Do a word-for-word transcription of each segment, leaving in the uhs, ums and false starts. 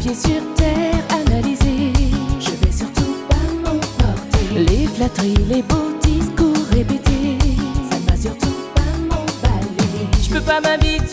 pieds sur terre, analyser. Je vais surtout pas m'emporter. Les flatteries, les beaux discours répétés, ça ne va surtout pas m'emballer. Je peux pas m'habituer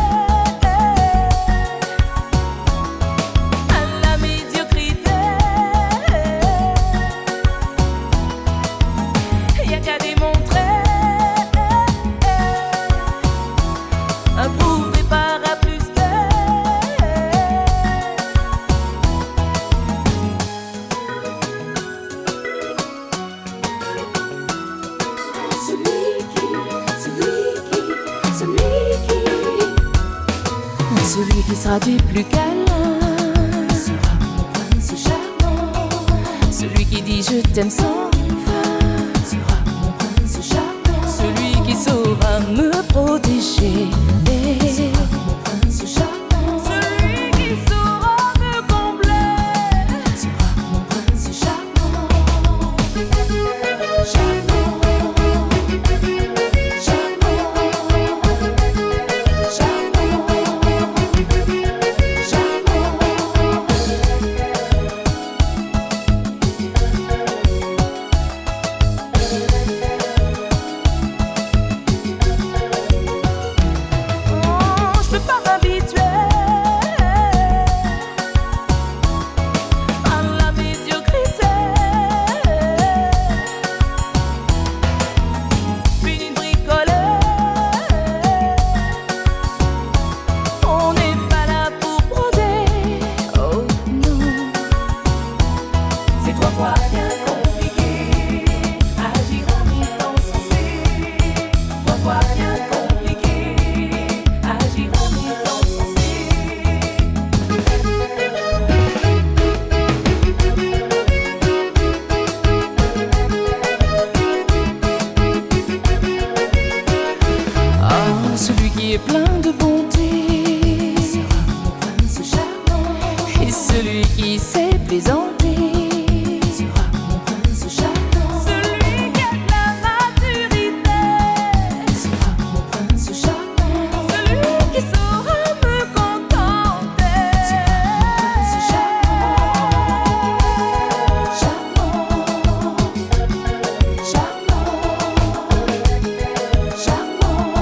celui qui sera du plus câlin sera mon prince charmant. Celui qui dit je t'aime sans fin sera mon prince charmant. Celui qui saura me protéger sera mon prince charmant. Celui qui saura me combler sera mon prince charmant. Charmant. Celui qui est plein de bonté sera mon prince charmant. Et celui qui sait plaisanter sera mon prince charmant. Celui qui a de la maturité sera mon prince charmant. Celui qui saura me contenter sera mon prince charmant. Charmant, charmant, charmant.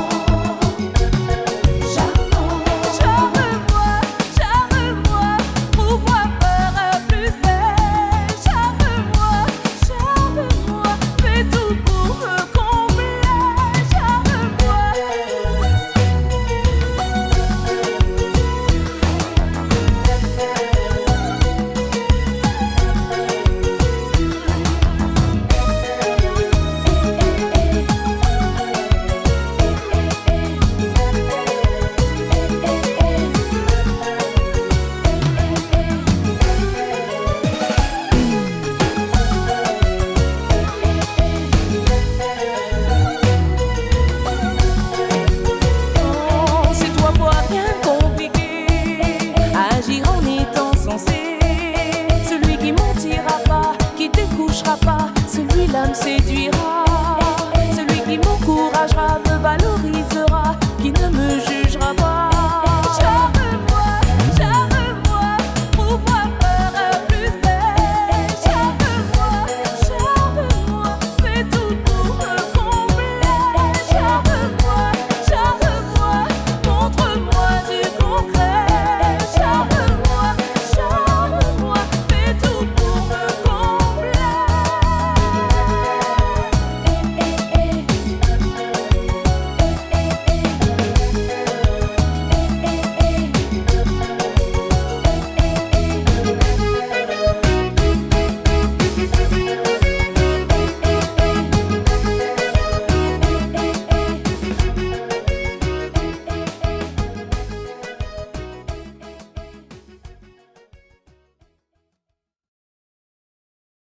Celui qui mentira pas, qui découchera pas, celui-là me séduira.